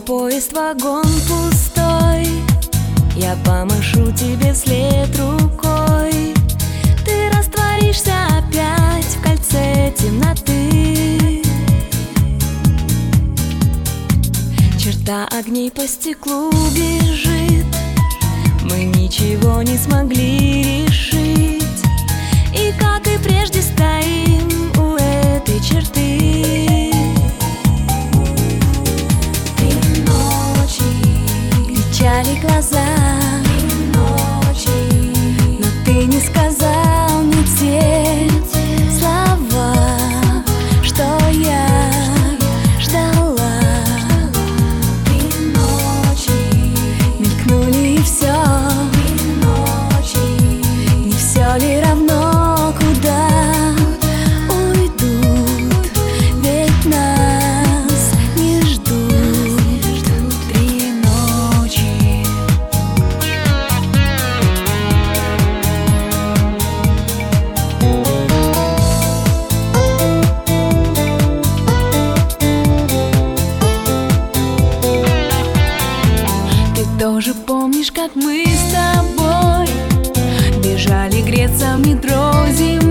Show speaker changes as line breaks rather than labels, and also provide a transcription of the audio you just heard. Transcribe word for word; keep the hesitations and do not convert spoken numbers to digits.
поезд, вагон пустой. Я помашу тебе вслед рукой. Ты растворишься опять в кольце темноты. Черта огней по стеклу бежит. Мы ничего не смогли решить. И как и прежде стоим у этой черты. И ночи кричали глаза, и ночи, но ты не сказал мне те слова, что я ждала. И ночи мелькнули и все. И ночи не все ли равно, куда уйдут, ведь нас не ждут три ночи. Ты тоже помнишь, как мы с тобой бежали греться в метро зимой?